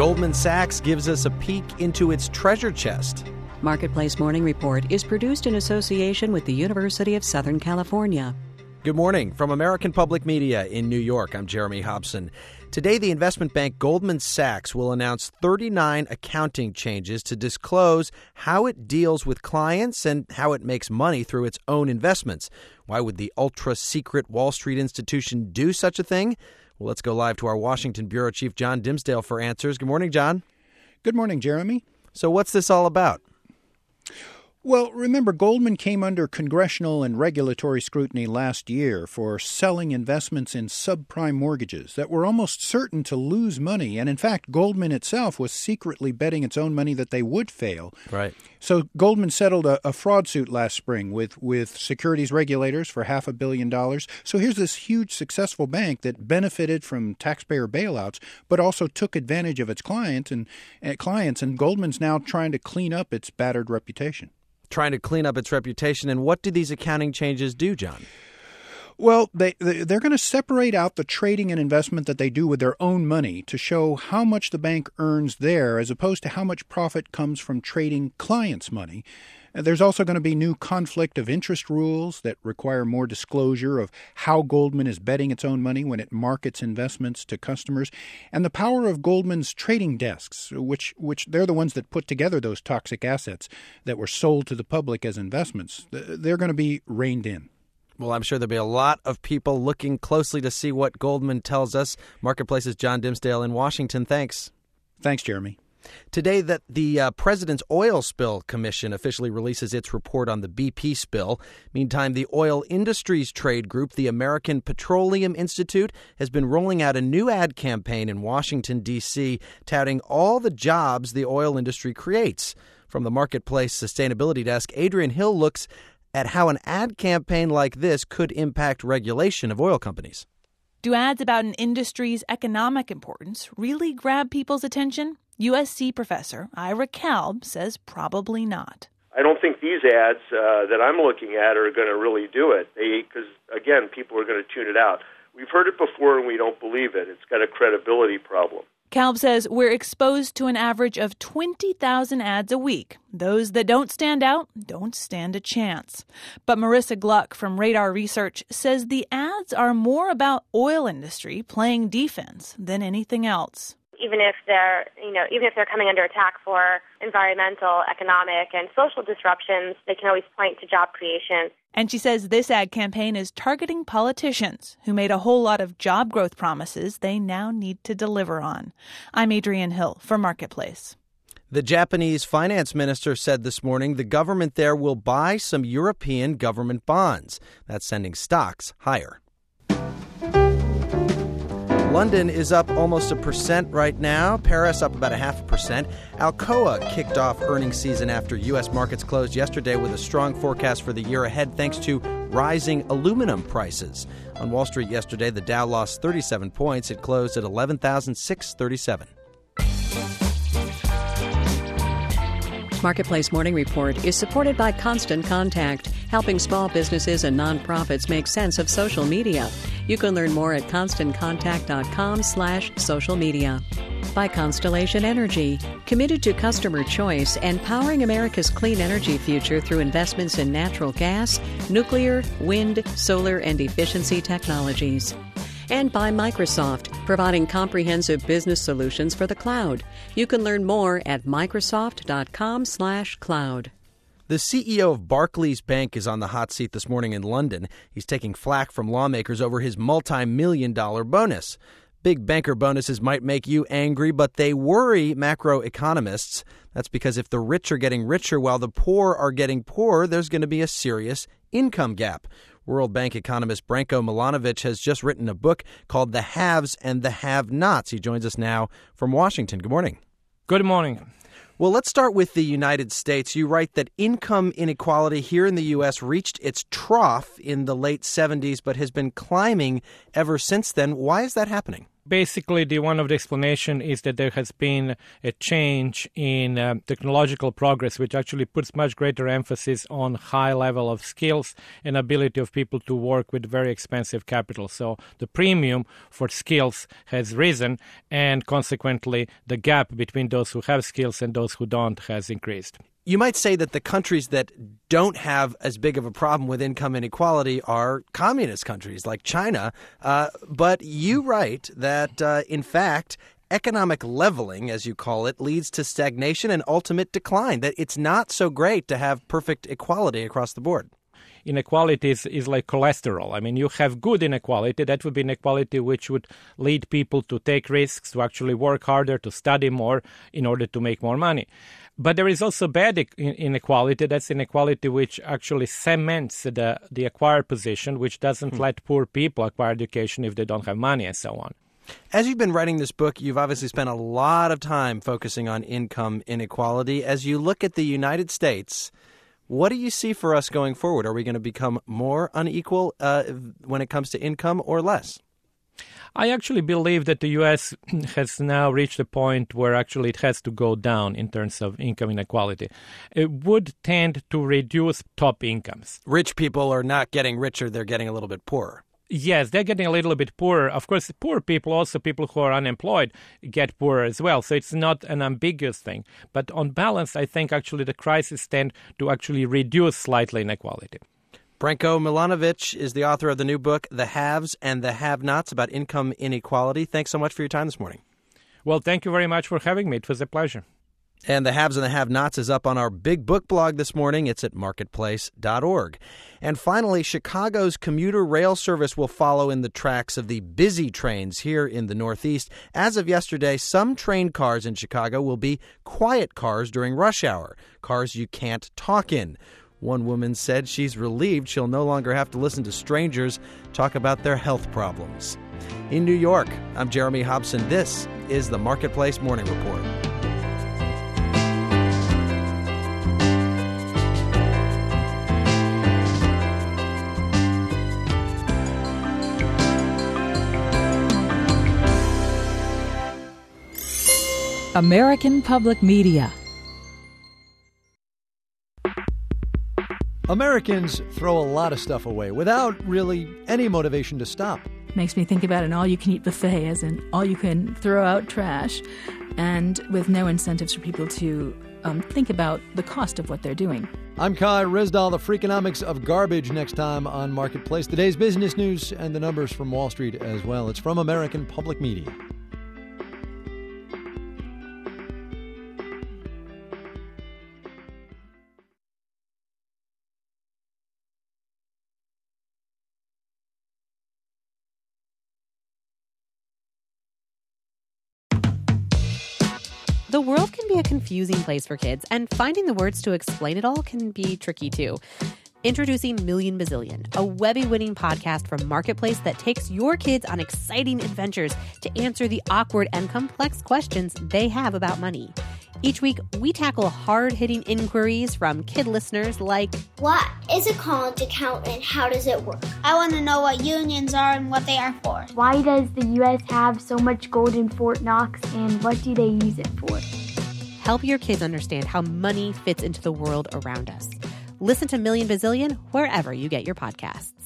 Goldman Sachs gives us a peek into its treasure chest. Marketplace Morning Report is produced in association with the University of Southern California. Good morning. From American Public Media in New York, I'm Jeremy Hobson. Today, the investment bank Goldman Sachs will announce 39 accounting changes to disclose how it deals with clients and how it makes money through its own investments. Why would the ultra-secret Wall Street institution do such a thing? Well, let's go live to our Washington Bureau Chief, John Dimsdale, for answers. Good morning, John. Good morning, Jeremy. So what's this all about? Well, remember, Goldman came under congressional and regulatory scrutiny last year for selling investments in subprime mortgages that were almost certain to lose money. And in fact, Goldman itself was secretly betting its own money that they would fail. Right. So Goldman settled a fraud suit last spring with securities regulators for $500 million. So here's this huge successful bank that benefited from taxpayer bailouts, but also took advantage of its clients, and Goldman's now trying to clean up its battered reputation. Trying to clean up its reputation. And what do these accounting changes do, John? Well, they're going to separate out the trading and investment that they do with their own money to show how much the bank earns there as opposed to how much profit comes from trading clients' money. There's also going to be new conflict of interest rules that require more disclosure of how Goldman is betting its own money when it markets investments to customers, and the power of Goldman's trading desks, which they're the ones that put together those toxic assets that were sold to the public as investments. They're going to be reined in. Well, I'm sure there'll be a lot of people looking closely to see what Goldman tells us. Marketplace's John Dimsdale in Washington. Thanks. Thanks, Jeremy. Today, the President's Oil Spill Commission officially releases its report on the BP spill. Meantime, the oil industries trade group, the American Petroleum Institute, has been rolling out a new ad campaign in Washington, D.C., touting all the jobs the oil industry creates. From the Marketplace Sustainability Desk, Adrian Hill looks at how an ad campaign like this could impact regulation of oil companies. Do ads about an industry's economic importance really grab people's attention? USC professor Ira Kalb says probably not. I don't think these ads that I'm looking at are going to really do it because, again, people are going to tune it out. We've heard it before and we don't believe it. It's got a credibility problem. Kalb says we're exposed to an average of 20,000 ads a week. Those that don't stand out don't stand a chance. But Marissa Gluck from Radar Research says the ads are more about oil industry playing defense than anything else. Even if they're coming under attack for environmental, economic, and social disruptions, they can always point to job creation. And she says this ad campaign is targeting politicians who made a whole lot of job growth promises they now need to deliver on. I'm Adrian Hill for Marketplace. The Japanese finance minister said this morning the government there will buy some European government bonds. That's sending stocks higher. London is up almost 1% right now. Paris up about 0.5%. Alcoa kicked off earnings season after U.S. markets closed yesterday with a strong forecast for the year ahead thanks to rising aluminum prices. On Wall Street yesterday, the Dow lost 37 points. It closed at 11,637. Marketplace Morning Report is supported by Constant Contact, helping small businesses and nonprofits make sense of social media. You can learn more at constantcontact.com/social media. By Constellation Energy, committed to customer choice and powering America's clean energy future through investments in natural gas, nuclear, wind, solar, and efficiency technologies. And by Microsoft, providing comprehensive business solutions for the cloud. You can learn more at microsoft.com/cloud. The CEO of Barclays Bank is on the hot seat this morning in London. He's taking flack from lawmakers over his multi-million-dollar bonus. Big banker bonuses might make you angry, but they worry macroeconomists. That's because if the rich are getting richer while the poor are getting poorer, there's going to be a serious income gap. World Bank economist Branko Milanovic has just written a book called The Haves and the Have-Nots. He joins us now from Washington. Good morning. Good morning. Well, let's start with the United States. You write that income inequality here in the U.S. reached its trough in the late 70s, but has been climbing ever since then. Why is that happening? Basically, one of the explanation is that there has been a change in technological progress, which actually puts much greater emphasis on high level of skills and ability of people to work with very expensive capital. So the premium for skills has risen, and consequently, the gap between those who have skills and those who don't has increased. You might say that the countries that don't have as big of a problem with income inequality are communist countries like China. But you write that, in fact, economic leveling, as you call it, leads to stagnation and ultimate decline, that it's not so great to have perfect equality across the board. Inequality is like cholesterol. I mean, you have good inequality. That would be inequality which would lead people to take risks, to actually work harder, to study more in order to make more money. But there is also bad inequality. That's inequality which actually cements the acquired position, which doesn't let poor people acquire education if they don't have money and so on. As you've been writing this book, you've obviously spent a lot of time focusing on income inequality. As you look at the United States, what do you see for us going forward? Are we going to become more unequal when it comes to income or less? I actually believe that the U.S. has now reached a point where actually it has to go down in terms of income inequality. It would tend to reduce top incomes. Rich people are not getting richer, they're getting a little bit poorer. Yes, they're getting a little bit poorer. Of course, poor people, also people who are unemployed, get poorer as well. So it's not an ambiguous thing. But on balance, I think actually the crisis tend to actually reduce slightly inequality. Branko Milanovic is the author of the new book, The Haves and the Have-Nots, about income inequality. Thanks so much for your time this morning. Well, thank you very much for having me. It was a pleasure. And The Haves and the Have-Nots is up on our big book blog this morning. It's at marketplace.org. And finally, Chicago's commuter rail service will follow in the tracks of the busy trains here in the Northeast. As of yesterday, some train cars in Chicago will be quiet cars during rush hour, cars you can't talk in. One woman said she's relieved she'll no longer have to listen to strangers talk about their health problems. In New York, I'm Jeremy Hobson. This is the Marketplace Morning Report. American Public Media. Americans throw a lot of stuff away without really any motivation to stop. Makes me think about an all-you-can-eat buffet, as in all-you-can-throw-out trash, and with no incentives for people to think about the cost of what they're doing. I'm Kai Ryssdal, the Freakonomics of Garbage, next time on Marketplace. Today's business news and the numbers from Wall Street as well. It's from American Public Media. The world can be a confusing place for kids, and finding the words to explain it all can be tricky too. Introducing Million Bazillion, a Webby-winning podcast from Marketplace that takes your kids on exciting adventures to answer the awkward and complex questions they have about money. Each week, we tackle hard-hitting inquiries from kid listeners like, what is a college account and how does it work? I want to know what unions are and what they are for. Why does the U.S. have so much gold in Fort Knox and what do they use it for? Help your kids understand how money fits into the world around us. Listen to Million Bazillion wherever you get your podcasts.